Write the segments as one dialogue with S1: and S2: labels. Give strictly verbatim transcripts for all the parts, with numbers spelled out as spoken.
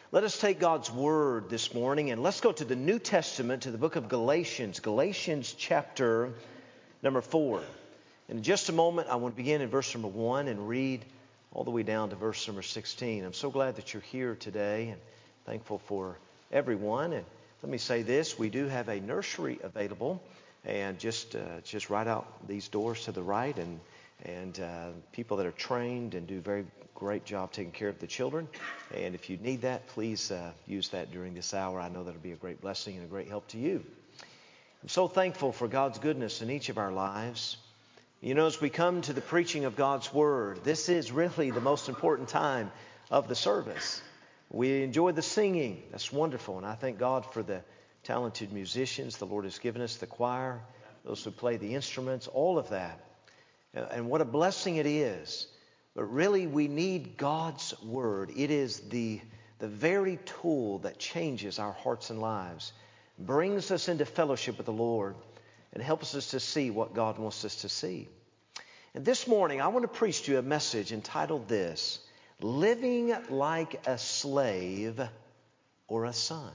S1: Let us take God's Word this morning and let's go to the New Testament, to the book of Galatians, Galatians chapter number four. In just a moment, I want to begin in verse number one and read all the way down to verse number sixteen. I'm so glad that you're here today and thankful for everyone. And let me say this, we do have a nursery available, and just uh, just right out these doors to the right, and and uh, people that are trained and do a very great job taking care of the children. And if you need that, please uh, use that during this hour. I know that'll be a great blessing and a great help to you. I'm so thankful for God's goodness in each of our lives. You know, as we come to the preaching of God's Word, this is really the most important time of the service. We enjoy the singing. That's wonderful. And I thank God for the talented musicians the Lord has given us, the choir, those who play the instruments, all of that. And what a blessing it is. But really, we need God's Word. It is the, the very tool that changes our hearts and lives, brings us into fellowship with the Lord, and helps us to see what God wants us to see. And this morning, I want to preach to you a message entitled this, Living Like a Slave or a Son.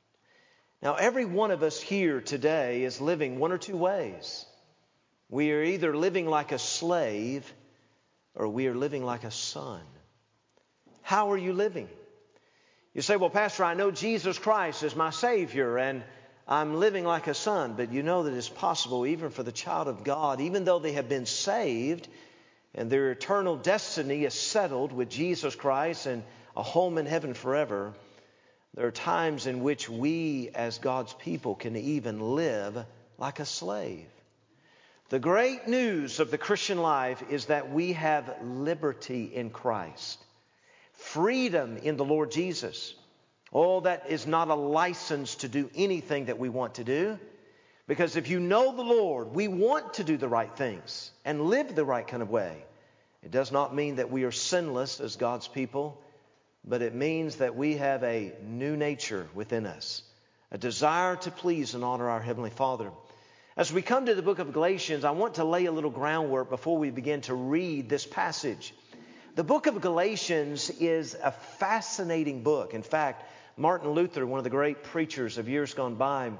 S1: Now, every one of us here today is living one or two ways. We are either living like a slave or we are living like a son. How are you living? You say, well, Pastor, I know Jesus Christ is my Savior and I'm living like a son. But you know that it's possible even for the child of God, even though they have been saved and their eternal destiny is settled with Jesus Christ and a home in heaven forever, there are times in which we as God's people can even live like a slave. The great news of the Christian life is that we have liberty in Christ, freedom in the Lord Jesus. Oh, that is not a license to do anything that we want to do. Because if you know the Lord, we want to do the right things and live the right kind of way. It does not mean that we are sinless as God's people, but it means that we have a new nature within us, a desire to please and honor our Heavenly Father. As we come to the book of Galatians, I want to lay a little groundwork before we begin to read this passage. The book of Galatians is a fascinating book. In fact, Martin Luther, one of the great preachers of years gone by,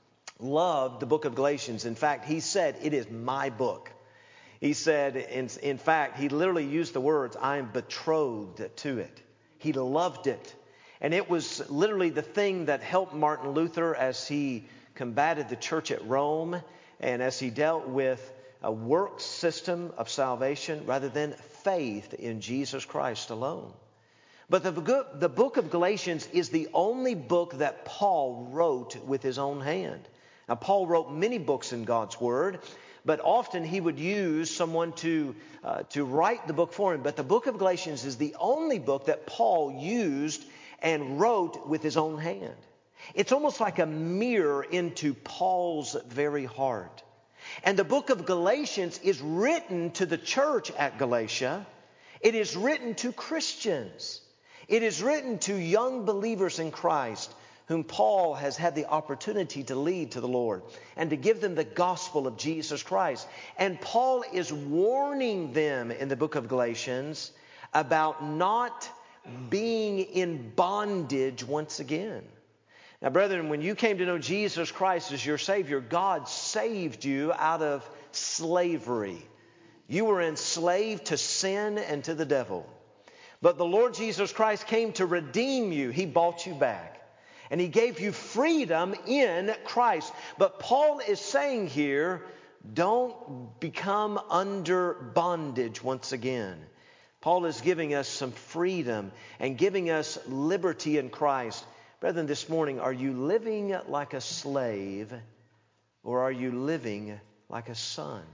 S1: loved the book of Galatians. In fact, he said, it is my book. He said, in, in fact, he literally used the words, I am betrothed to it. He loved it. And it was literally the thing that helped Martin Luther as he combated the church at Rome and as he dealt with a works system of salvation rather than faith in Jesus Christ alone. But the, the book of Galatians is the only book that Paul wrote with his own hand. Now, Paul wrote many books in God's Word, but often he would use someone to, uh, to write the book for him. But the book of Galatians is the only book that Paul used and wrote with his own hand. It's almost like a mirror into Paul's very heart. And the book of Galatians is written to the church at Galatia. It is written to Christians. It is written to young believers in Christ whom Paul has had the opportunity to lead to the Lord and to give them the gospel of Jesus Christ. And Paul is warning them in the book of Galatians about not being in bondage once again. Now, brethren, when you came to know Jesus Christ as your Savior, God saved you out of slavery. You were enslaved to sin and to the devil. But the Lord Jesus Christ came to redeem you. He bought you back. And He gave you freedom in Christ. But Paul is saying here, don't become under bondage once again. Paul is giving us some freedom and giving us liberty in Christ. Brethren, this morning, are you living like a slave or are you living like a son?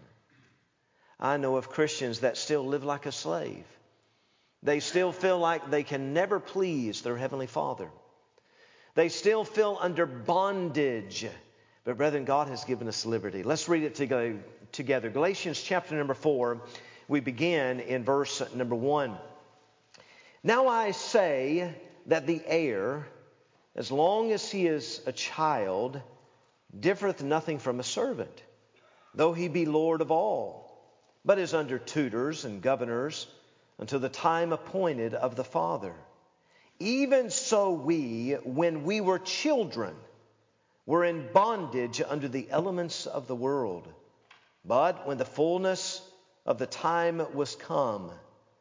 S1: I know of Christians that still live like a slave. They still feel like they can never please their Heavenly Father. They still feel under bondage. But brethren, God has given us liberty. Let's read it together. Galatians chapter number four, we begin in verse number one. Now I say that the heir, as long as he is a child, differeth nothing from a servant, though he be Lord of all, but is under tutors and governors until the time appointed of the Father. Even so we, when we were children, were in bondage under the elements of the world. But when the fullness of the time was come,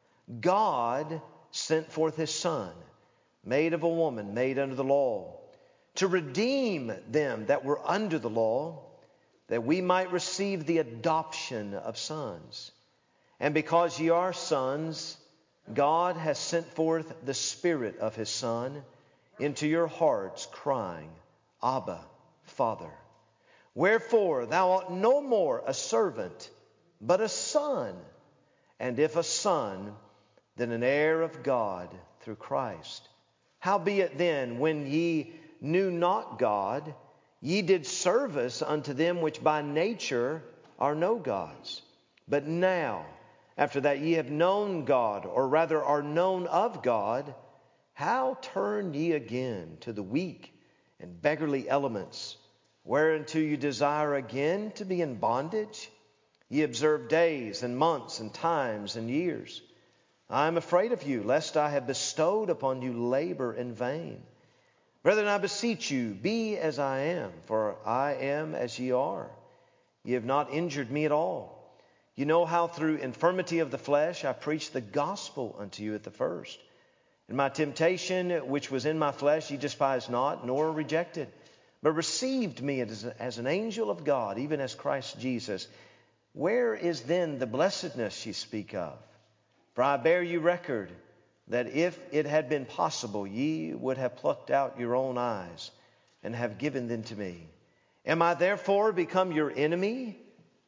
S1: God sent forth His Son, made of a woman, made under the law, to redeem them that were under the law, that we might receive the adoption of sons. And because ye are sons, God has sent forth the Spirit of His Son into your hearts, crying, Abba, Father. Wherefore thou art no more a servant, but a son. And if a son, then an heir of God through Christ. Howbeit then, when ye knew not God, ye did service unto them which by nature are no gods. But now, after that ye have known God, or rather are known of God, how turn ye again to the weak and beggarly elements, whereunto you desire again to be in bondage? Ye observe days and months and times and years. I am afraid of you, lest I have bestowed upon you labor in vain. Brethren, I beseech you, be as I am, for I am as ye are. Ye have not injured me at all. You know how through infirmity of the flesh I preached the gospel unto you at the first. And my temptation, which was in my flesh, ye despised not, nor rejected, but received me as, as an angel of God, even as Christ Jesus. Where is then the blessedness ye speak of? For I bear you record that if it had been possible, ye would have plucked out your own eyes and have given them to me. Am I therefore become your enemy?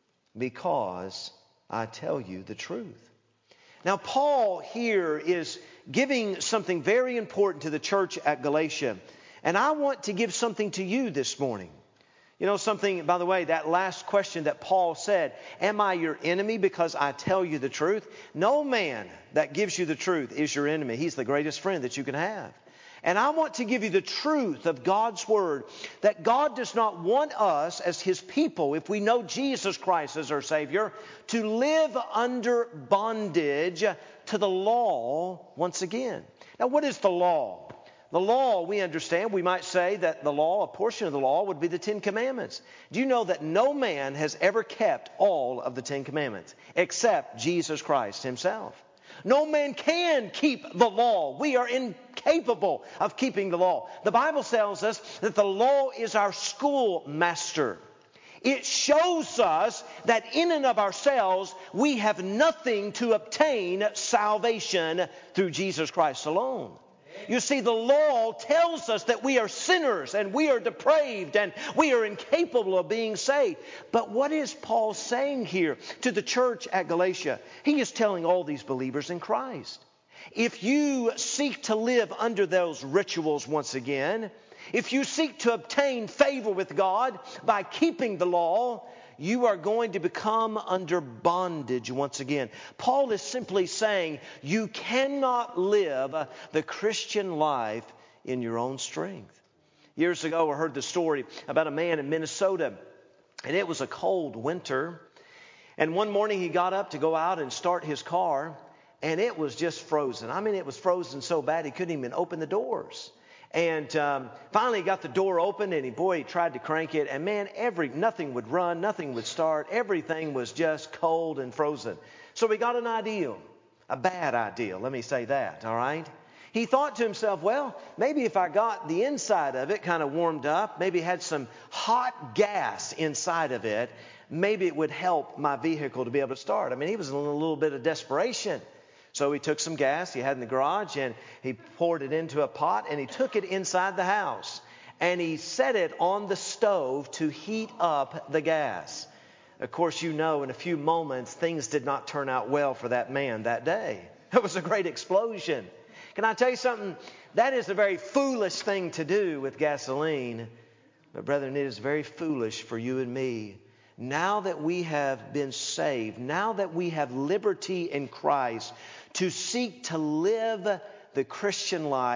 S1: Because I tell you the truth. Now, Paul here is giving something very important to the church at Galatia. And I want to give something to you this morning. You know something, by the way, that last question that Paul said, am I your enemy because I tell you the truth? No man that gives you the truth is your enemy. He's the greatest friend that you can have. And I want to give you the truth of God's Word, that God does not want us as His people, if we know Jesus Christ as our Savior, to live under bondage to the law once again. Now, what is the law? The law, we understand, we might say that the law, a portion of the law, would be the Ten Commandments. Do you know that no man has ever kept all of the Ten Commandments except Jesus Christ Himself? No man can keep the law. We are incapable of keeping the law. The Bible tells us that the law is our schoolmaster. It shows us that in and of ourselves we have nothing to obtain salvation through Jesus Christ alone. You see, the law tells us that we are sinners and we are depraved and we are incapable of being saved. But what is Paul saying here to the church at Galatia? He is telling all these believers in Christ, if you seek to live under those rituals once again, if you seek to obtain favor with God by keeping the law, you are going to become under bondage once again. Paul is simply saying you cannot live the Christian life in your own strength. Years ago, I heard the story about a man in Minnesota, and it was a cold winter. And one morning he got up to go out and start his car, and it was just frozen. I mean, it was frozen so bad he couldn't even open the doors. And um, finally he got the door open, and he, boy, he tried to crank it. And man, every nothing would run, nothing would start. Everything was just cold and frozen. So he got an idea, a bad idea, let me say that, all right? He thought to himself, well, maybe if I got the inside of it kind of warmed up, maybe had some hot gas inside of it, maybe it would help my vehicle to be able to start. I mean, he was in a little bit of desperation. So he took some gas he had in the garage and he poured it into a pot and he took it inside the house and he set it on the stove to heat up the gas. Of course, you know, in a few moments, things did not turn out well for that man that day. It was a great explosion. Can I tell you something? That is a very foolish thing to do with gasoline. But brethren, it is very foolish for you and me. Now that we have been saved, now that we have liberty in Christ, to seek to live the Christian life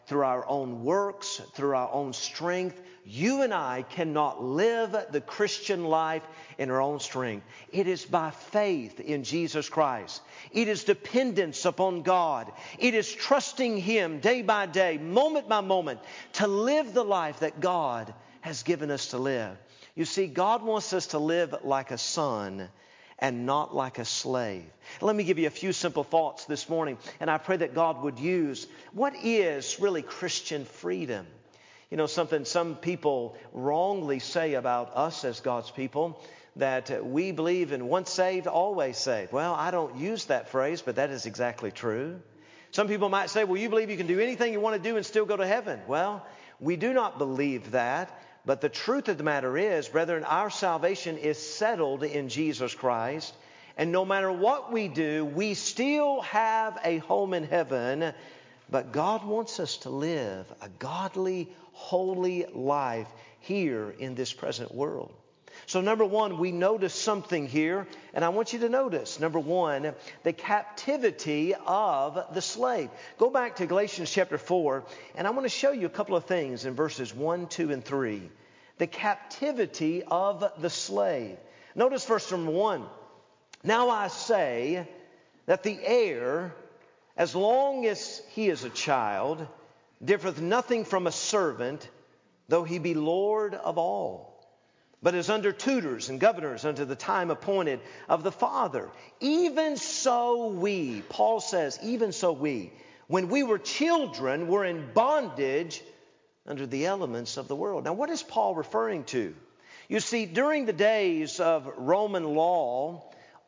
S1: through our own works, through our own strength. You and I cannot live the Christian life in our own strength. It is by faith in Jesus Christ. It is dependence upon God. It is trusting Him day by day, moment by moment, to live the life that God has given us to live. You see, God wants us to live like a son and not like a slave. Let me give you a few simple thoughts this morning, and I pray that God would use what is really Christian freedom. You know, something some people wrongly say about us as God's people, that we believe in once saved, always saved. Well, I don't use that phrase, but that is exactly true. Some people might say, well, you believe you can do anything you want to do and still go to heaven. Well, we do not believe that. But the truth of the matter is, brethren, our salvation is settled in Jesus Christ. And no matter what we do, we still have a home in heaven. But God wants us to live a godly, holy life here in this present world. So number one, we notice something here, and I want you to notice, number one, the captivity of the slave. Go back to Galatians chapter four, and I want to show you a couple of things in verses one, two, and three. The captivity of the slave. Notice verse number one. Now I say that the heir, as long as he is a child, differeth nothing from a servant, though he be Lord of all, but is under tutors and governors unto the time appointed of the Father. Even so we, Paul says, even so we, when we were children, were in bondage under the elements of the world. Now, what is Paul referring to? You see, during the days of Roman law,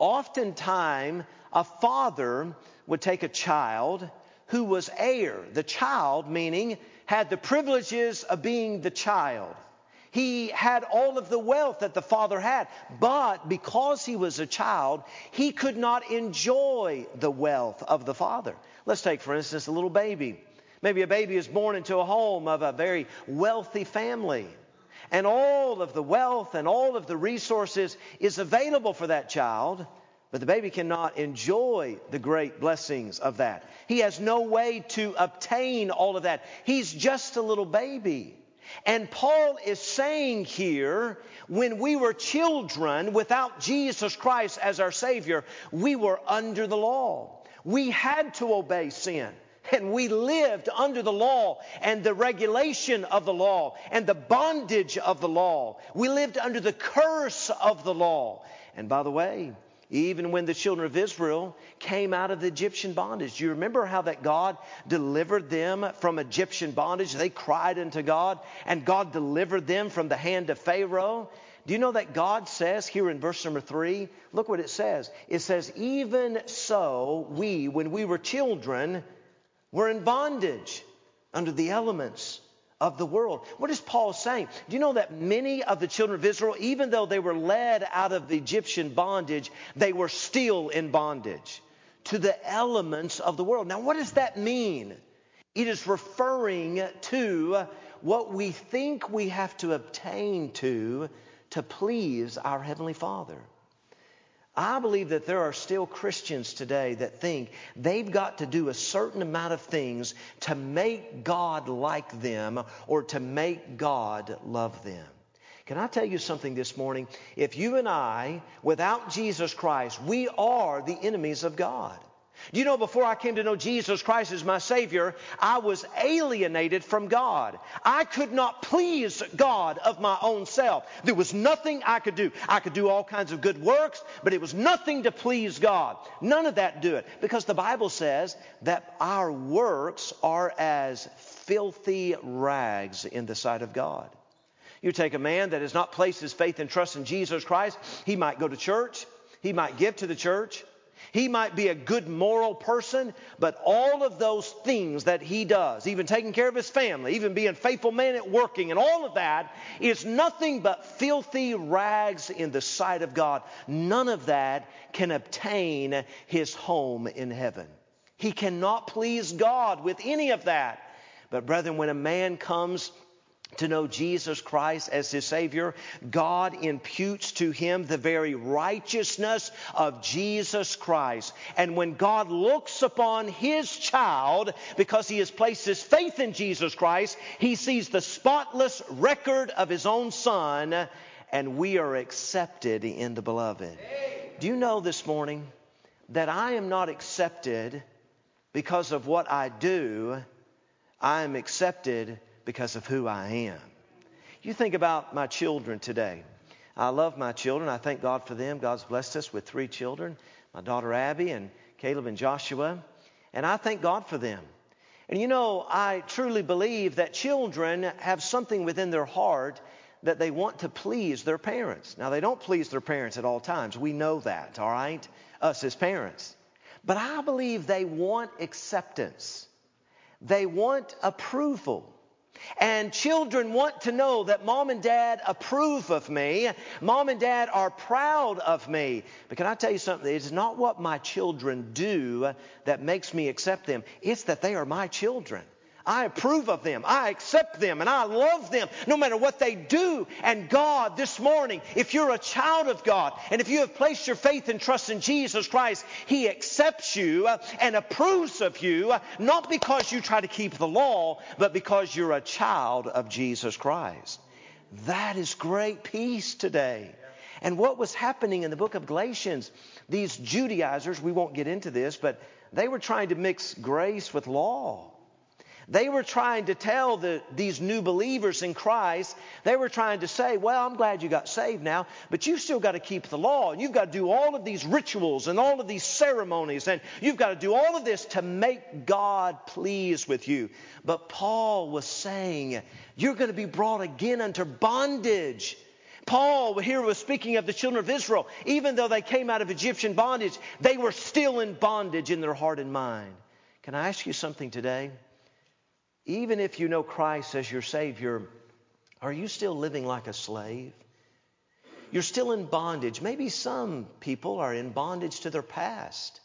S1: oftentimes a father would take a child who was heir. The child, meaning, had the privileges of being the child. He had all of the wealth that the father had, but because he was a child, he could not enjoy the wealth of the father. Let's take, for instance, a little baby. Maybe a baby is born into a home of a very wealthy family, and all of the wealth and all of the resources is available for that child, but the baby cannot enjoy the great blessings of that. He has no way to obtain all of that. He's just a little baby. And Paul is saying here, when we were children without Jesus Christ as our Savior, we were under the law. We had to obey sin. And we lived under the law and the regulation of the law and the bondage of the law. We lived under the curse of the law. And by the way, even when the children of Israel came out of the Egyptian bondage, do you remember how that God delivered them from Egyptian bondage? They cried unto God, and God delivered them from the hand of Pharaoh. Do you know that God says here in verse number three, look what it says. It says, even so we, when we were children, were in bondage under the elements of the world. What is Paul saying? Do you know that many of the children of Israel, even though they were led out of the Egyptian bondage, they were still in bondage to the elements of the world? Now, what does that mean? It is referring to what we think we have to obtain to to please our Heavenly Father. I believe that there are still Christians today that think they've got to do a certain amount of things to make God like them or to make God love them. Can I tell you something this morning? If you and I, without Jesus Christ, we are the enemies of God. Do you know, before I came to know Jesus Christ as my Savior, I was alienated from God. I could not please God of my own self. There was nothing I could do. I could do all kinds of good works, but it was nothing to please God. None of that do it. Because the Bible says that our works are as filthy rags in the sight of God. You take a man that has not placed his faith and trust in Jesus Christ, he might go to church, he might give to the church, he might be a good moral person, but all of those things that he does, even taking care of his family, even being a faithful man at working, and all of that is nothing but filthy rags in the sight of God. None of that can obtain his home in heaven. He cannot please God with any of that. But brethren, when a man comes to know Jesus Christ as his Savior, God imputes to him the very righteousness of Jesus Christ. And when God looks upon his child, because he has placed his faith in Jesus Christ, he sees the spotless record of his own Son, and we are accepted in the Beloved. Do you know this morning that I am not accepted because of what I do? I am accepted because of who I am. You think about my children today. I love my children. I thank God for them. God's blessed us with three children, my daughter Abby and Caleb and Joshua. And I thank God for them. And you know, I truly believe that children have something within their heart that they want to please their parents. Now, they don't please their parents at all times. We know that, all right? Us as parents. But I believe they want acceptance. They want approval. And children want to know that mom and dad approve of me. Mom and dad are proud of me. But can I tell you something? It's not what my children do that makes me accept them. It's that they are my children. I approve of them. I accept them. And I love them no matter what they do. And God, this morning, if you're a child of God, and if you have placed your faith and trust in Jesus Christ, he accepts you and approves of you, not because you try to keep the law, but because you're a child of Jesus Christ. That is great peace today. And what was happening in the book of Galatians, these Judaizers, we won't get into this, but they were trying to mix grace with law. They were trying to tell the, these new believers in Christ, they were trying to say, well, I'm glad you got saved now, but you've still got to keep the law. And you've got to do all of these rituals and all of these ceremonies. And you've got to do all of this to make God pleased with you. But Paul was saying, you're going to be brought again under bondage. Paul here was speaking of the children of Israel. Even though they came out of Egyptian bondage, they were still in bondage in their heart and mind. Can I ask you something today? Even if you know Christ as your Savior, are you still living like a slave? You're still in bondage. Maybe some people are in bondage to their past.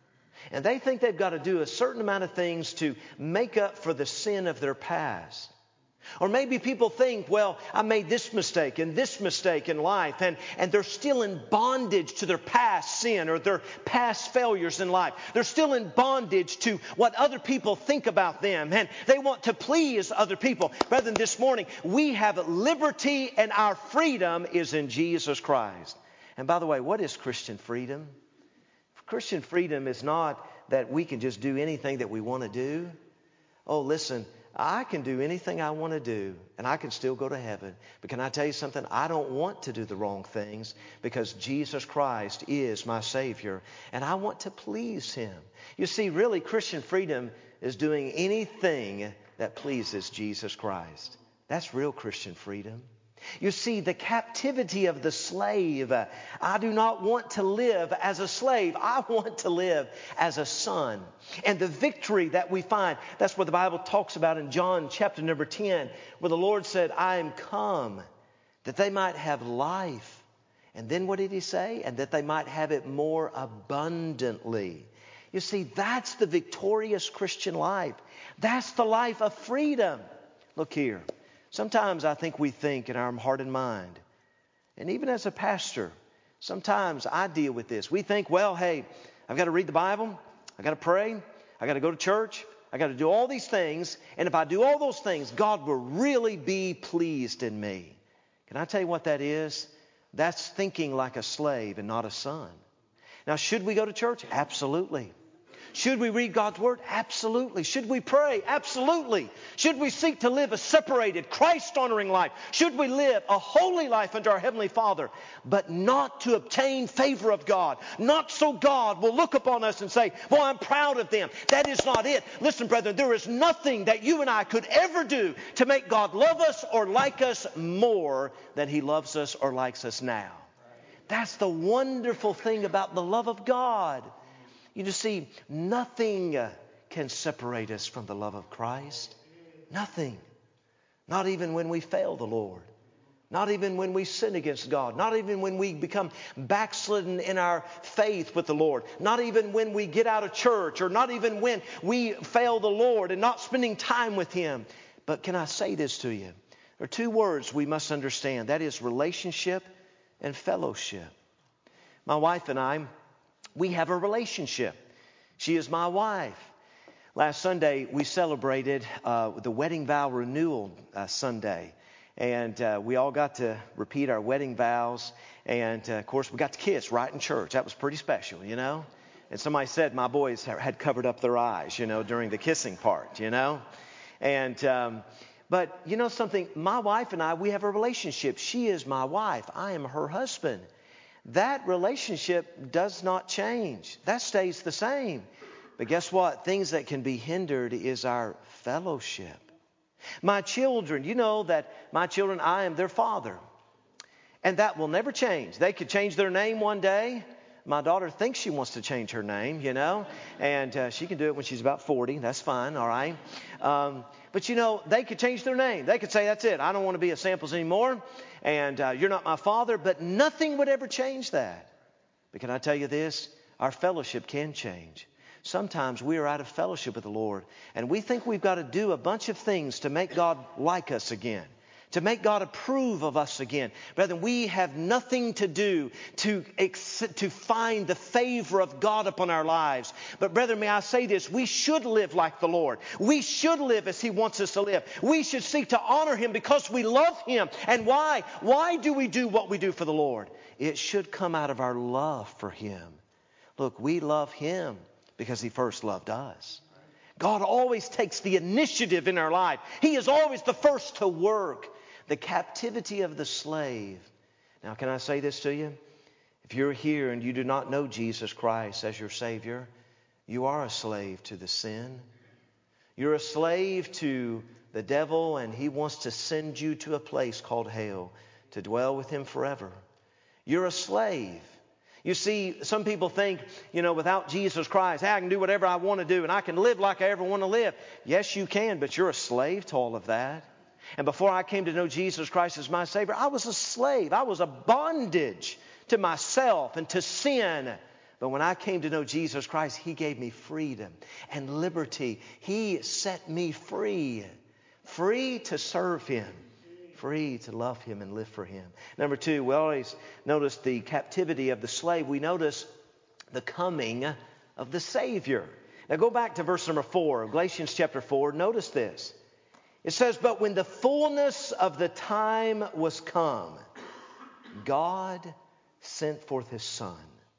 S1: And they think they've got to do a certain amount of things to make up for the sin of their past. Or maybe people think, well, I made this mistake and this mistake in life, and, and they're still in bondage to their past sin or their past failures in life. They're still in bondage to what other people think about them, and they want to please other people. Brethren, this morning, we have liberty, and our freedom is in Jesus Christ. And by the way, what is Christian freedom? Christian freedom is not that we can just do anything that we want to do. Oh, listen, I can do anything I want to do, and I can still go to heaven. But can I tell you something? I don't want to do the wrong things because Jesus Christ is my Savior, and I want to please him. You see, really, Christian freedom is doing anything that pleases Jesus Christ. That's real Christian freedom. You see, the captivity of the slave. I do not want to live as a slave. I want to live as a son. And the victory that we find, that's what the Bible talks about in John chapter number ten, where the Lord said, I am come that they might have life. And then what did he say? And that they might have it more abundantly. You see, that's the victorious Christian life. That's the life of freedom. Look here. Sometimes I think we think in our heart and mind, and even as a pastor, sometimes I deal with this. We think, well, hey, I've got to read the Bible, I've got to pray, I've got to go to church, I've got to do all these things, and if I do all those things, God will really be pleased in me. Can I tell you what that is? That's thinking like a slave and not a son. Now, should we go to church? Absolutely. Should we read God's Word? Absolutely. Should we pray? Absolutely. Should we seek to live a separated, Christ-honoring life? Should we live a holy life unto our Heavenly Father? But not to obtain favor of God. Not so God will look upon us and say, well, I'm proud of them. That is not it. Listen, brethren, there is nothing that you and I could ever do to make God love us or like us more than He loves us or likes us now. That's the wonderful thing about the love of God. You just see, nothing can separate us from the love of Christ. Nothing. Not even when we fail the Lord. Not even when we sin against God. Not even when we become backslidden in our faith with the Lord. Not even when we get out of church, or not even when we fail the Lord and not spending time with Him. But can I say this to you? There are two words we must understand. That is relationship and fellowship. My wife and I, we have a relationship. She is my wife. Last Sunday, we celebrated uh, the wedding vow renewal uh, Sunday. And uh, we all got to repeat our wedding vows. And, uh, of course, we got to kiss right in church. That was pretty special, you know. And somebody said my boys had covered up their eyes, you know, during the kissing part, you know. And, um, but, you know something, my wife and I, we have a relationship. She is my wife. I am her husband. That relationship does not change. That stays the same. But guess what? Things that can be hindered is our fellowship. My children, you know that my children, I am their father. And that will never change. They could change their name one day. My daughter thinks she wants to change her name, you know. And uh, she can do it when she's about forty. That's fine, all right. Um, but, you know, they could change their name. They could say, that's it. I don't want to be a Samples anymore. And uh, you're not my father. But nothing would ever change that. But can I tell you this? Our fellowship can change. Sometimes we are out of fellowship with the Lord, and we think we've got to do a bunch of things to make God like us again, to make God approve of us again. Brethren, we have nothing to do to, to find the favor of God upon our lives. But brethren, may I say this, we should live like the Lord. We should live as He wants us to live. We should seek to honor Him because we love Him. And why? Why do we do what we do for the Lord? It should come out of our love for Him. Look, we love Him because He first loved us. God always takes the initiative in our life. He is always the first to work. The captivity of the slave. Now, can I say this to you? If you're here and you do not know Jesus Christ as your Savior, you are a slave to the sin. You're a slave to the devil, and he wants to send you to a place called hell to dwell with him forever. You're a slave. You see, some people think, you know, without Jesus Christ, hey, I can do whatever I want to do and I can live like I ever want to live. Yes, you can, but you're a slave to all of that. And before I came to know Jesus Christ as my Savior, I was a slave. I was a bondage to myself and to sin. But when I came to know Jesus Christ, He gave me freedom and liberty. He set me free, free to serve Him. Free to love Him and live for Him. Number two, we always notice the captivity of the slave. We notice the coming of the Savior. Now go back to verse number four, Galatians chapter four. Notice this. It says, but when the fullness of the time was come, God sent forth His Son,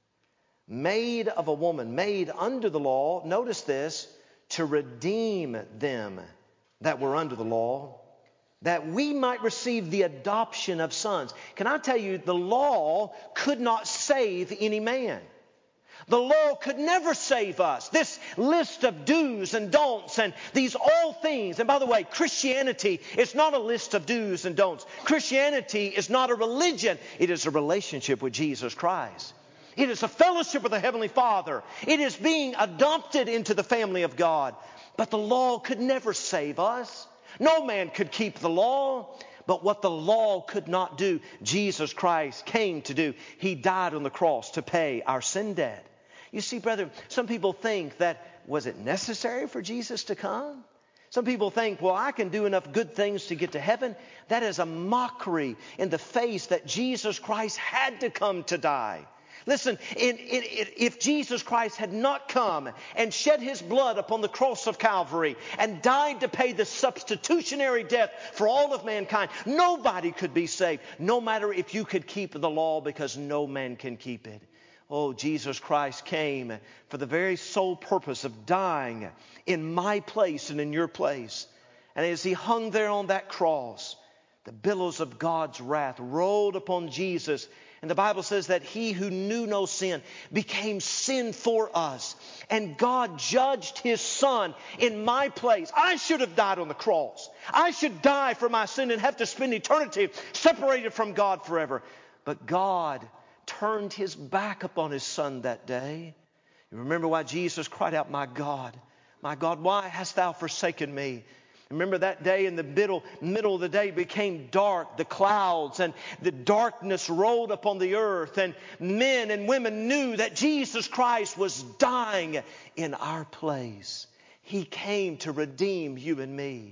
S1: made of a woman, made under the law. Notice this, to redeem them that were under the law, that we might receive the adoption of sons. Can I tell you, the law could not save any man. The law could never save us. This list of do's and don'ts and these all things. And by the way, Christianity is not a list of do's and don'ts. Christianity is not a religion. It is a relationship with Jesus Christ. It is a fellowship with the Heavenly Father. It is being adopted into the family of God. But the law could never save us. No man could keep the law, but what the law could not do, Jesus Christ came to do. He died on the cross to pay our sin debt. You see, brother, some people think that, was it necessary for Jesus to come? Some people think, well, I can do enough good things to get to heaven. That is a mockery in the face that Jesus Christ had to come to die. Listen, in, in, in, if Jesus Christ had not come and shed His blood upon the cross of Calvary and died to pay the substitutionary death for all of mankind, nobody could be saved, no matter if you could keep the law, because no man can keep it. Oh, Jesus Christ came for the very sole purpose of dying in my place and in your place. And as He hung there on that cross, the billows of God's wrath rolled upon Jesus. And the Bible says that He who knew no sin became sin for us. And God judged His Son in my place. I should have died on the cross. I should die for my sin and have to spend eternity separated from God forever. But God turned His back upon His Son that day. You remember why Jesus cried out, my God, my God, why hast Thou forsaken me? Remember that day in the middle, middle of the day became dark, the clouds and the darkness rolled upon the earth, and men and women knew that Jesus Christ was dying in our place. He came to redeem you and me.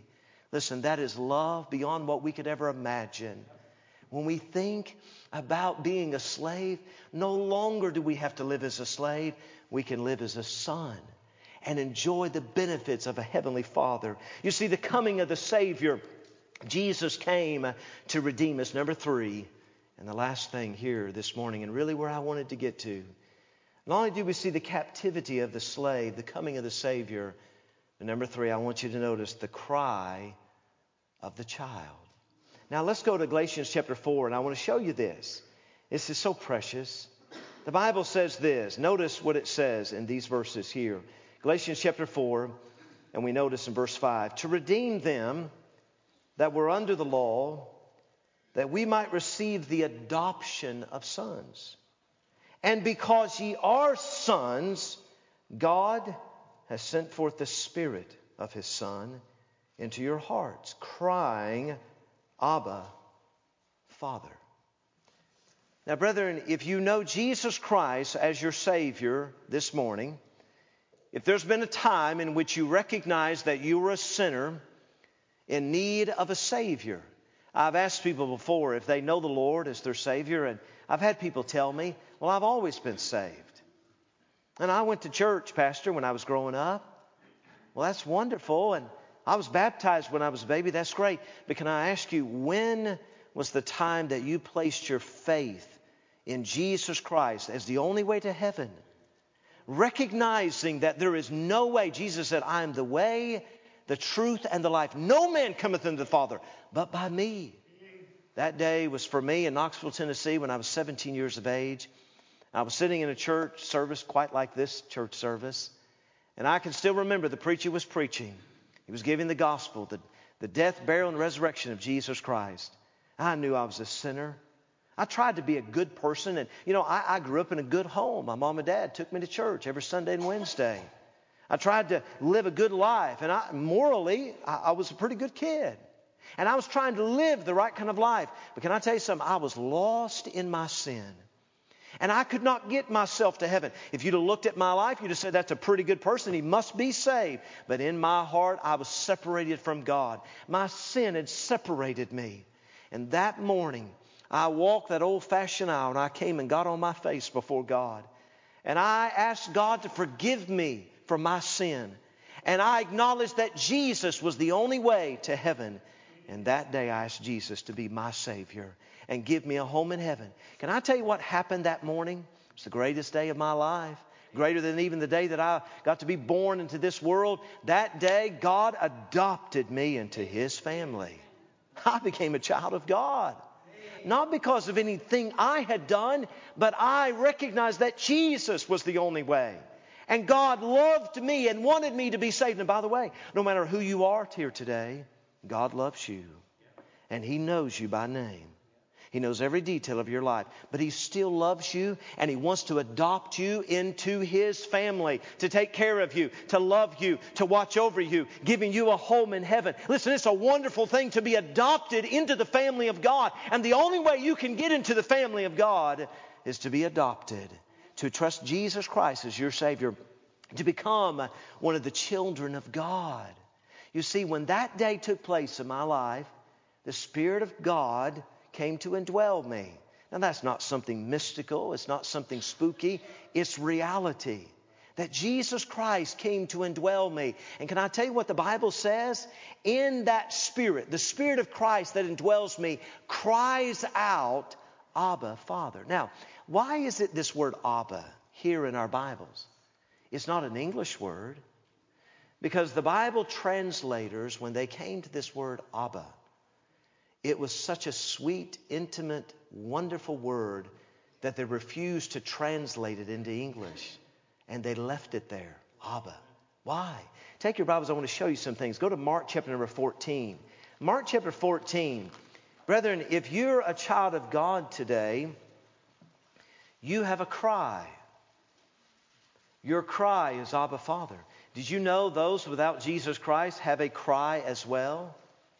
S1: Listen, that is love beyond what we could ever imagine. When we think about being a slave, no longer do we have to live as a slave. We can live as a son and enjoy the benefits of a heavenly Father. You see, the coming of the Savior, Jesus came to redeem us. Number three, and the last thing here this morning, and really where I wanted to get to. Not only do we see the captivity of the slave, the coming of the Savior, but number three, I want you to notice the cry of the child. Now let's go to Galatians chapter four, and I want to show you this. This is so precious. The Bible says this. Notice what it says in these verses here. Galatians chapter four, and we notice in verse five. To redeem them that were under the law, that we might receive the adoption of sons. And because ye are sons, God has sent forth the Spirit of His Son into your hearts, crying, Abba, Father. Now, brethren, if you know Jesus Christ as your Savior this morning, if there's been a time in which you recognize that you were a sinner in need of a Savior, I've asked people before if they know the Lord as their Savior, and I've had people tell me, well, I've always been saved. And I went to church, Pastor, when I was growing up. Well, that's wonderful, and I was baptized when I was a baby. That's great. But can I ask you, when was the time that you placed your faith in Jesus Christ as the only way to heaven? Recognizing that there is no way. Jesus said, I am the way, the truth, and the life. No man cometh unto the Father but by me. That day was for me in Knoxville, Tennessee, when I was seventeen years of age. I was sitting in a church service quite like this church service. And I can still remember the preacher was preaching. He was giving the gospel, the, the death, burial, and resurrection of Jesus Christ. I knew I was a sinner. I tried to be a good person. And, you know, I, I grew up in a good home. My mom and dad took me to church every Sunday and Wednesday. I tried to live a good life. And I, morally, I, I was a pretty good kid. And I was trying to live the right kind of life. But can I tell you something? I was lost in my sin. And I could not get myself to heaven. If you'd have looked at my life, you'd have said, that's a pretty good person. He must be saved. But in my heart, I was separated from God. My sin had separated me. And that morning, I walked that old-fashioned aisle, and I came and got on my face before God. And I asked God to forgive me for my sin. And I acknowledged that Jesus was the only way to heaven. And that day, I asked Jesus to be my Savior and give me a home in heaven. Can I tell you what happened that morning? It's the greatest day of my life. Greater than even the day that I got to be born into this world. That day, God adopted me into His family. I became a child of God. Not because of anything I had done, but I recognized that Jesus was the only way. And God loved me and wanted me to be saved. And by the way, no matter who you are here today, God loves you. And He knows you by name. He knows every detail of your life. But He still loves you, and He wants to adopt you into His family, to take care of you, to love you, to watch over you, giving you a home in heaven. Listen, it's a wonderful thing to be adopted into the family of God. And the only way you can get into the family of God is to be adopted, to trust Jesus Christ as your Savior, to become one of the children of God. You see, when that day took place in my life, the Spirit of God came to indwell me. Now, that's not something mystical. It's not something spooky. It's reality. That Jesus Christ came to indwell me. And can I tell you what the Bible says? In that Spirit, the Spirit of Christ that indwells me cries out, Abba, Father. Now, why is it this word Abba here in our Bibles? It's not an English word. Because the Bible translators, when they came to this word Abba, it was such a sweet, intimate, wonderful word that they refused to translate it into English. And they left it there, Abba. Why? Take your Bibles, I want to show you some things. Go to Mark chapter number fourteen. Mark chapter fourteen. Brethren, if you're a child of God today, you have a cry. Your cry is Abba, Father. Did you know those without Jesus Christ have a cry as well?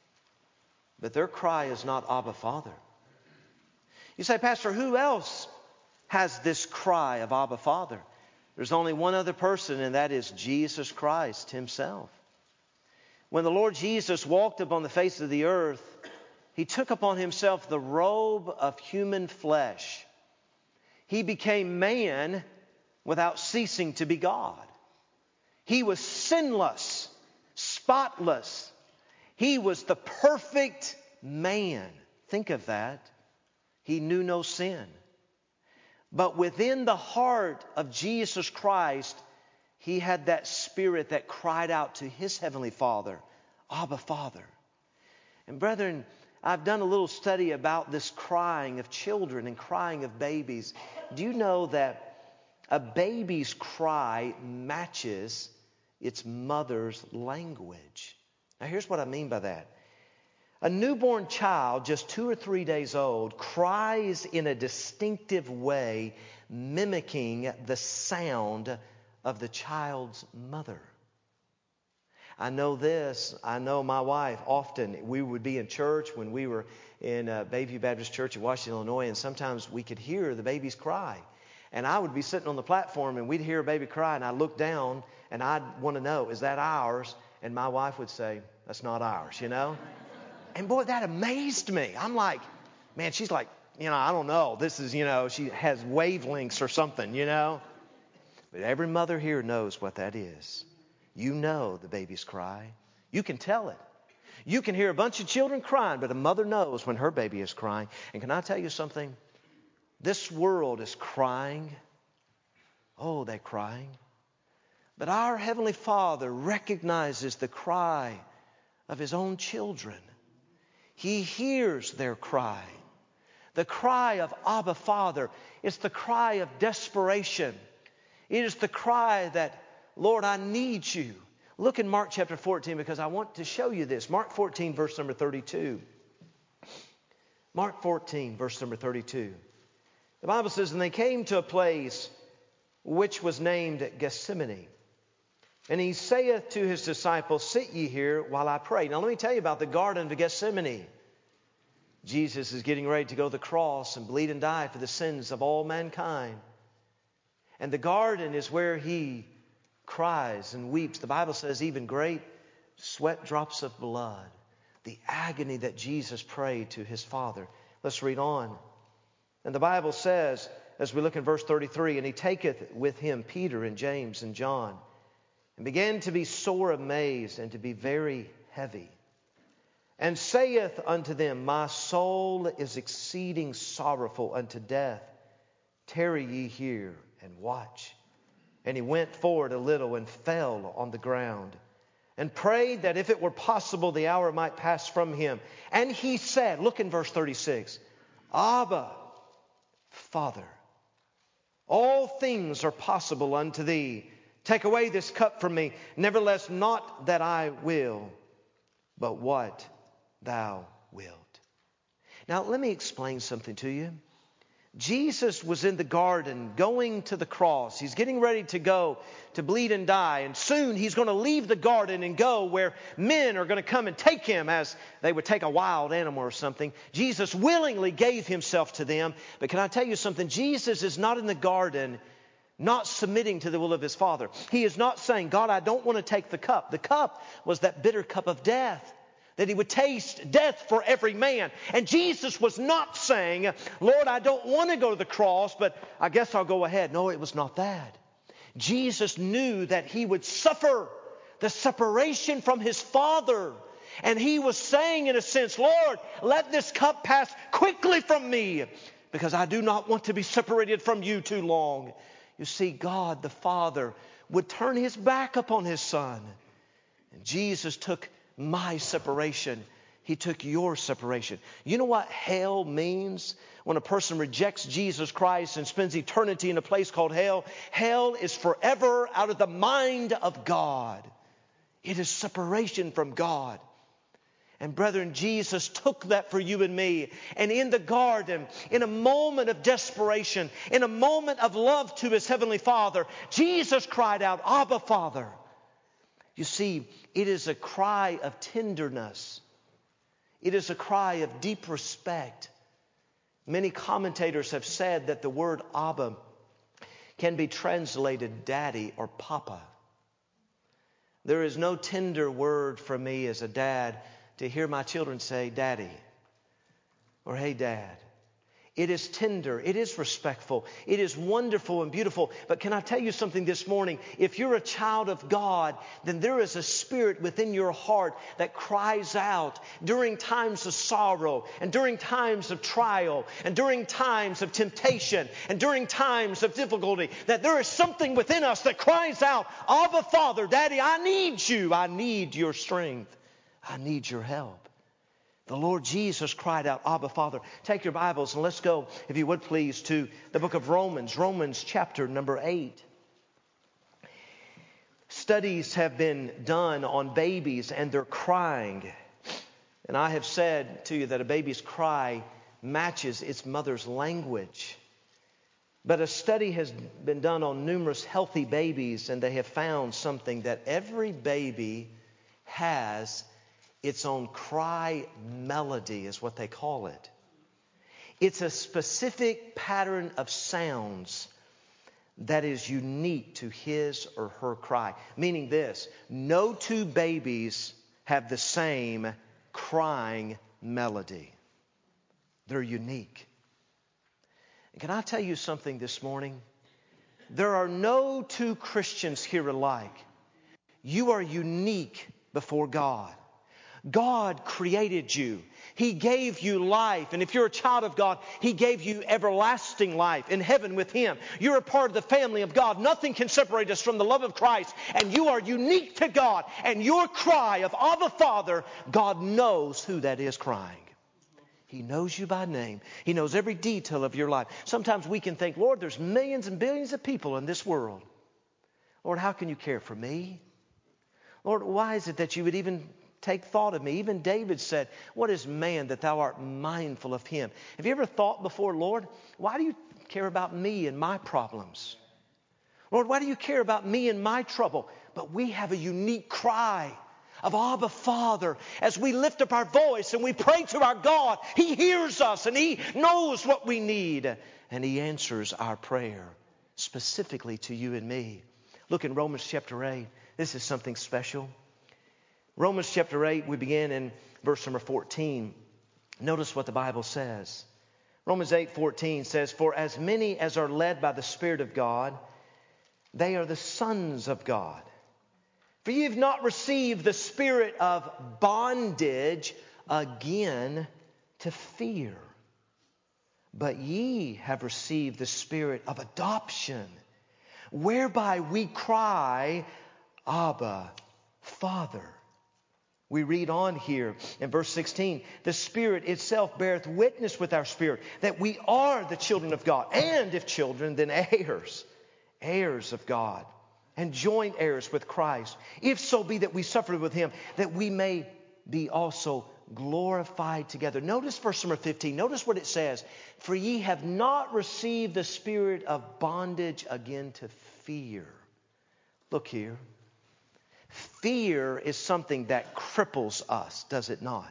S1: But their cry is not Abba, Father. You say, Pastor, who else has this cry of Abba, Father? There's only one other person, and that is Jesus Christ Himself. When the Lord Jesus walked upon the face of the earth, He took upon Himself the robe of human flesh. He became man without ceasing to be God. He was sinless, spotless. He was the perfect man. Think of that. He knew no sin. But within the heart of Jesus Christ, He had that spirit that cried out to His Heavenly Father, Abba, Father. And brethren, I've done a little study about this crying of children and crying of babies. Do you know that a baby's cry matches its mother's language? Now here's what I mean by that. A newborn child, just two or three days old, cries in a distinctive way, mimicking the sound of the child's mother. I know this. I know my wife often, we would be in church when we were in uh, Bayview Baptist Church in Washington, Illinois, and sometimes we could hear the babies cry. And I would be sitting on the platform and we'd hear a baby cry, and I'd look down and I'd want to know, is that ours? And my wife would say, that's not ours, you know? And boy, that amazed me. I'm like, man, she's like, you know, I don't know. This is, you know, she has wavelengths or something, you know. But every mother here knows what that is. You know the baby's cry. You can tell it. You can hear a bunch of children crying, but a mother knows when her baby is crying. And can I tell you something? This world is crying. Oh, they're crying. But our Heavenly Father recognizes the cry of His own children. He hears their cry. The cry of Abba, Father. It's the cry of desperation. It is the cry that, Lord, I need you. Look in Mark chapter fourteen, because I want to show you this. Mark fourteen, verse number thirty-two. Mark fourteen, verse number thirty-two. The Bible says, and they came to a place which was named Gethsemane. And He saith to His disciples, sit ye here while I pray. Now let me tell you about the Garden of Gethsemane. Jesus is getting ready to go to the cross and bleed and die for the sins of all mankind. And the garden is where He cries and weeps. The Bible says even great sweat drops of blood. The agony that Jesus prayed to His Father. Let's read on. And the Bible says, as we look in verse thirty-three, and He taketh with Him Peter and James and John, and began to be sore amazed and to be very heavy, and saith unto them, my soul is exceeding sorrowful unto death. Tarry ye here and watch. And He went forward a little and fell on the ground and prayed that if it were possible the hour might pass from Him. And He said, look in verse thirty-six, Abba, Father, all things are possible unto Thee. Take away this cup from me. Nevertheless, not that I will, but what Thou wilt. Now, let me explain something to you. Jesus was in the garden going to the cross. He's getting ready to go to bleed and die. And soon He's going to leave the garden and go where men are going to come and take Him as they would take a wild animal or something. Jesus willingly gave Himself to them. But can I tell you something? Jesus is not in the garden not submitting to the will of His Father. He is not saying, God, I don't want to take the cup. The cup was that bitter cup of death, that He would taste death for every man. And Jesus was not saying, Lord, I don't want to go to the cross, but I guess I'll go ahead. No, it was not that. Jesus knew that He would suffer the separation from His Father. And He was saying, in a sense, Lord, let this cup pass quickly from me, because I do not want to be separated from You too long. You see, God the Father would turn His back upon His Son. And Jesus took my separation. He took your separation. You know what hell means? When a person rejects Jesus Christ and spends eternity in a place called hell, hell is forever out of the mind of God. It is separation from God. And brethren, Jesus took that for you and me. And in the garden, in a moment of desperation, in a moment of love to His Heavenly Father, Jesus cried out, Abba, Father. You see, it is a cry of tenderness. It is a cry of deep respect. Many commentators have said that the word Abba can be translated daddy or papa. There is no tender word for me as a dad to hear my children say, Daddy, or Hey, Dad. It is tender. It is respectful. It is wonderful and beautiful. But can I tell you something this morning? If you're a child of God, then there is a spirit within your heart that cries out during times of sorrow and during times of trial and during times of temptation and during times of difficulty, that there is something within us that cries out, Abba, Father, Daddy, I need you. I need your strength. I need your help. The Lord Jesus cried out, Abba, Father. Take your Bibles and let's go, if you would please, to the book of Romans, Romans chapter number eight. Studies have been done on babies and their crying. And I have said to you that a baby's cry matches its mother's language. But a study has been done on numerous healthy babies, and they have found something, that every baby has its own cry melody, is what they call it. It's a specific pattern of sounds that is unique to his or her cry. Meaning this, no two babies have the same crying melody. They're unique. And can I tell you something this morning? There are no two Christians here alike. You are unique before God. God created you. He gave you life. And if you're a child of God, He gave you everlasting life in heaven with Him. You're a part of the family of God. Nothing can separate us from the love of Christ. And you are unique to God. And your cry of Abba, Father, God knows who that is crying. He knows you by name. He knows every detail of your life. Sometimes we can think, Lord, there's millions and billions of people in this world. Lord, how can you care for me? Lord, why is it that you would even take thought of me? Even David said, what is man that thou art mindful of him? Have you ever thought before, Lord, why do you care about me and my problems? Lord, why do you care about me and my trouble? But we have a unique cry of Abba, Father. As we lift up our voice and we pray to our God, He hears us and He knows what we need. And He answers our prayer specifically to you and me. Look in Romans chapter eight. This is something special. Romans chapter eight, we begin in verse number fourteen. Notice what the Bible says. Romans eight fourteen says, For as many as are led by the Spirit of God, they are the sons of God. For ye have not received the spirit of bondage again to fear, but ye have received the spirit of adoption, whereby we cry, Abba, Father. We read on here in verse sixteen, the Spirit itself beareth witness with our spirit that we are the children of God. And if children, then heirs, heirs of God, and joint heirs with Christ. If so be that we suffered with Him, that we may be also glorified together. Notice verse number fifteen. Notice what it says. For ye have not received the spirit of bondage again to fear. Look here. Fear is something that cripples us, does it not?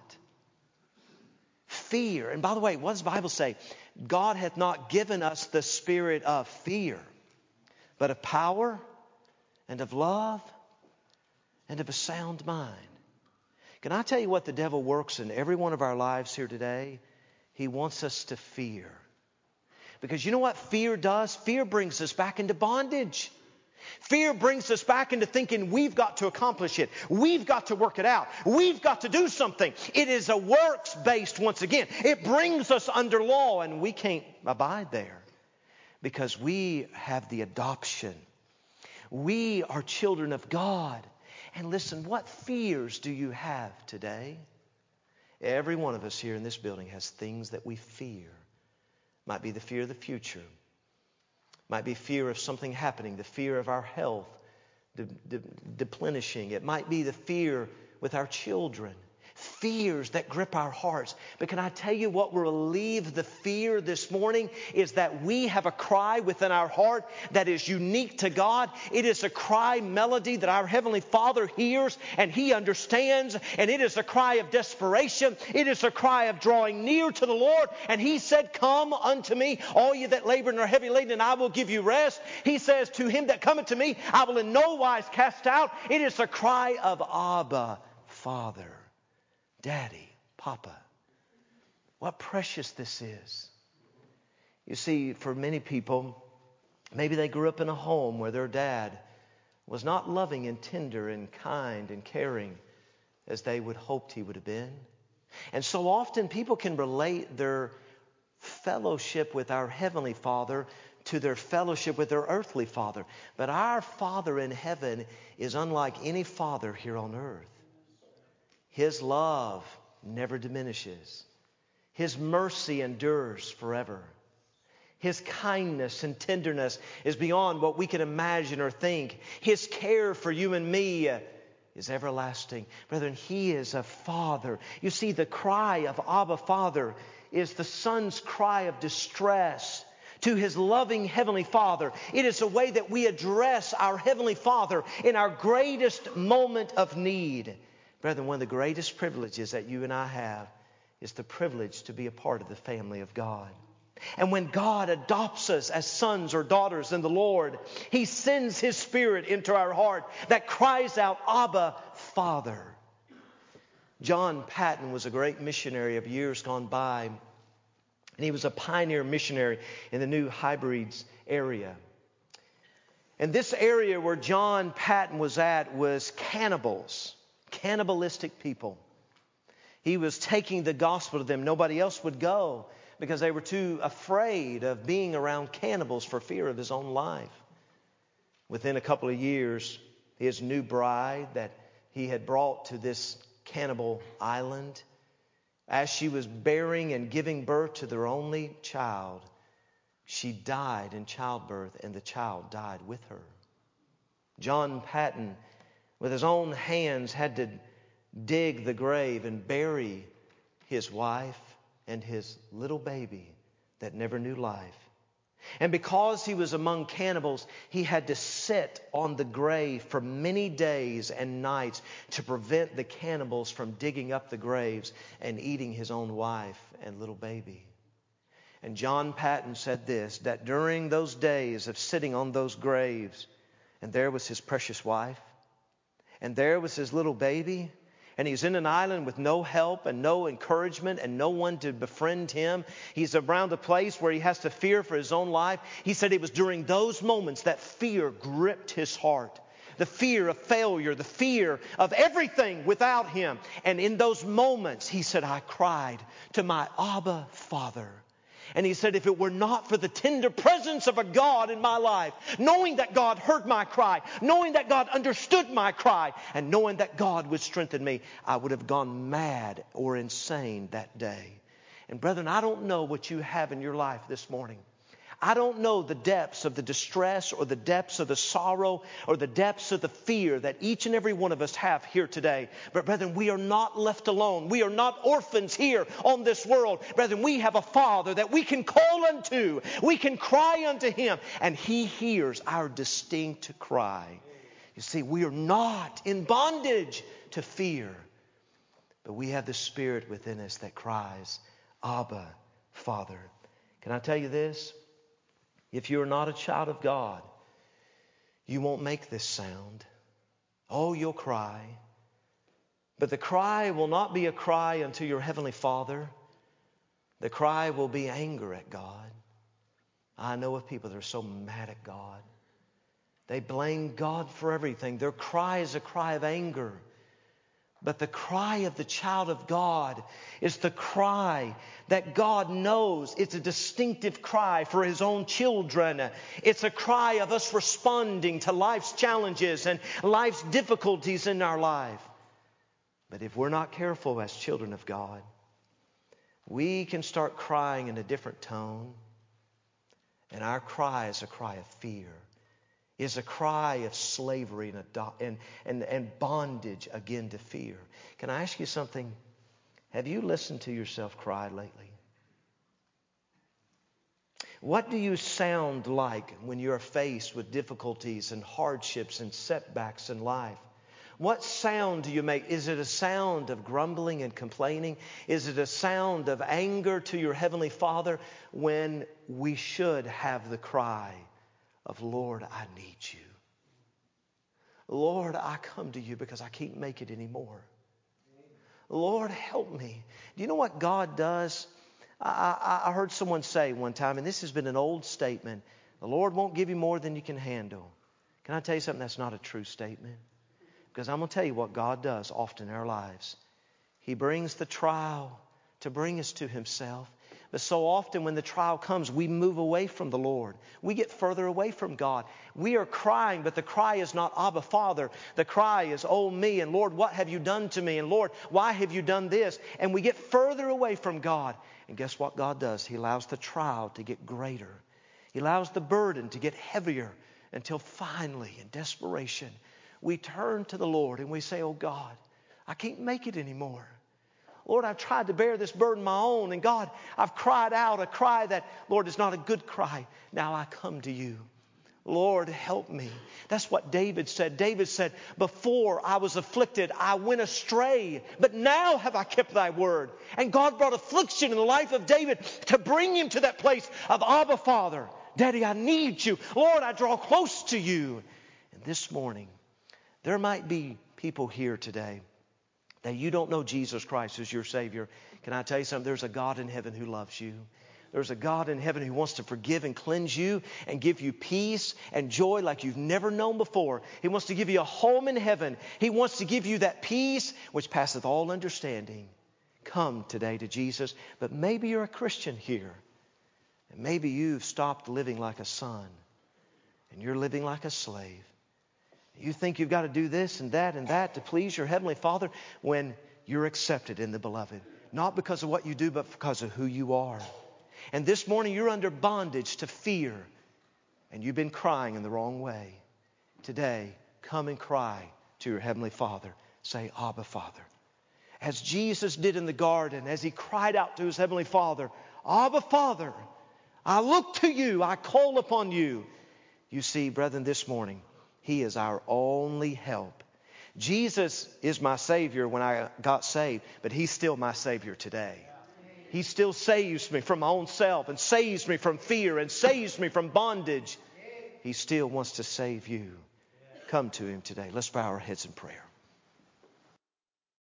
S1: Fear. And by the way, what does the Bible say? God hath not given us the spirit of fear, but of power and of love and of a sound mind. Can I tell you what the devil works in every one of our lives here today? He wants us to fear. Because you know what fear does? Fear brings us back into bondage. Fear brings us back into thinking we've got to accomplish it. We've got to work it out. We've got to do something. It is a works-based, once again. It brings us under law, and we can't abide there because we have the adoption. We are children of God. And listen, what fears do you have today? Every one of us here in this building has things that we fear. Might be the fear of the future. Might be fear of something happening, the fear of our health de- de- deplenishing. It might be the fear with our children, fears that grip our hearts. But can I tell you what will relieve the fear this morning is that we have a cry within our heart that is unique to God. It is a cry melody that our Heavenly Father hears and He understands. And it is a cry of desperation. It is a cry of drawing near to the Lord. And He said, come unto me, all you that labor and are heavy laden, and I will give you rest. He says, to him that cometh to me, I will in no wise cast out. It is a cry of Abba, Father. Daddy, Papa. What precious this is. You see, for many people, maybe they grew up in a home where their dad was not loving and tender and kind and caring as they would hoped he would have been. And so often people can relate their fellowship with our Heavenly Father to their fellowship with their earthly father. But our Father in heaven is unlike any father here on earth. His love never diminishes. His mercy endures forever. His kindness and tenderness is beyond what we can imagine or think. His care for you and me is everlasting. Brethren, He is a Father. You see, the cry of Abba, Father, is the Son's cry of distress to His loving Heavenly Father. It is a way that we address our Heavenly Father in our greatest moment of need. Brethren, one of the greatest privileges that you and I have is the privilege to be a part of the family of God. And when God adopts us as sons or daughters in the Lord, He sends His Spirit into our heart that cries out, Abba, Father. John Paton was a great missionary of years gone by, and he was a pioneer missionary in the New Hebrides area. And this area where John Paton was at was cannibals. Cannibalistic people. He was taking the gospel to them. Nobody else would go because they were too afraid of being around cannibals for fear of his own life. Within a couple of years, his new bride that he had brought to this cannibal island, as she was bearing and giving birth to their only child, she died in childbirth and the child died with her. John Paton, with his own hands, had to dig the grave and bury his wife and his little baby that never knew life. And because he was among cannibals, he had to sit on the grave for many days and nights to prevent the cannibals from digging up the graves and eating his own wife and little baby. And John Paton said this, that during those days of sitting on those graves, and there was his precious wife, and there was his little baby, and he's in an island with no help and no encouragement and no one to befriend him. He's around a place where he has to fear for his own life. He said it was during those moments that fear gripped his heart. The fear of failure, the fear of everything without him. And in those moments, he said, I cried to my Abba Father. And he said, if it were not for the tender presence of a God in my life, knowing that God heard my cry, knowing that God understood my cry, and knowing that God would strengthen me, I would have gone mad or insane that day. And brethren, I don't know what you have in your life this morning. I don't know the depths of the distress or the depths of the sorrow or the depths of the fear that each and every one of us have here today. But brethren, we are not left alone. We are not orphans here on this world. Brethren, we have a Father that we can call unto. We can cry unto Him, and He hears our distinct cry. You see, we are not in bondage to fear, but we have the Spirit within us that cries, Abba, Father. Can I tell you this? If you're not a child of God, you won't make this sound. Oh, you'll cry. But the cry will not be a cry unto your Heavenly Father. The cry will be anger at God. I know of people that are so mad at God. They blame God for everything. Their cry is a cry of anger. But the cry of the child of God is the cry that God knows. It's a distinctive cry for His own children. It's a cry of us responding to life's challenges and life's difficulties in our life. But if we're not careful as children of God, we can start crying in a different tone. And our cry is a cry of fear. Is a cry of slavery and, and, and, and bondage again to fear. Can I ask you something? Have you listened to yourself cry lately? What do you sound like when you're faced with difficulties and hardships and setbacks in life? What sound do you make? Is it a sound of grumbling and complaining? Is it a sound of anger to your Heavenly Father when we should have the cry of, Lord, I need you. Lord, I come to you because I can't make it anymore. Lord, help me. Do you know what God does? I, I, I heard someone say one time, and this has been an old statement, the Lord won't give you more than you can handle. Can I tell you something? That's not a true statement. Because I'm going to tell you what God does often in our lives. He brings the trial to bring us to Himself. But so often when the trial comes, we move away from the Lord. We get further away from God. We are crying, but the cry is not, Abba, Father. The cry is, oh me, and Lord, what have you done to me? And Lord, why have you done this? And we get further away from God. And guess what God does? He allows the trial to get greater. He allows the burden to get heavier until finally, in desperation, we turn to the Lord and we say, oh God, I can't make it anymore. Lord, I've tried to bear this burden my own. And God, I've cried out a cry that, Lord, is not a good cry. Now I come to you. Lord, help me. That's what David said. David said, before I was afflicted, I went astray. But now have I kept thy word. And God brought affliction in the life of David to bring him to that place of, Abba, Father, Daddy, I need you. Lord, I draw close to you. And this morning, there might be people here today that you don't know Jesus Christ as your Savior. Can I tell you something? There's a God in heaven who loves you. There's a God in heaven who wants to forgive and cleanse you and give you peace and joy like you've never known before. He wants to give you a home in heaven. He wants to give you that peace which passeth all understanding. Come today to Jesus. But maybe you're a Christian here. And maybe you've stopped living like a son. And you're living like a slave. You think you've got to do this and that and that to please your Heavenly Father when you're accepted in the Beloved. Not because of what you do, but because of who you are. And this morning you're under bondage to fear. And you've been crying in the wrong way. Today, come and cry to your Heavenly Father. Say, Abba, Father. As Jesus did in the garden, as He cried out to His Heavenly Father, Abba, Father, I look to you, I call upon you. You see, brethren, this morning, He is our only help. Jesus is my Savior when I got saved, but He's still my Savior today. He still saves me from my own self and saves me from fear and saves me from bondage. He still wants to save you. Come to Him today. Let's bow our heads in prayer.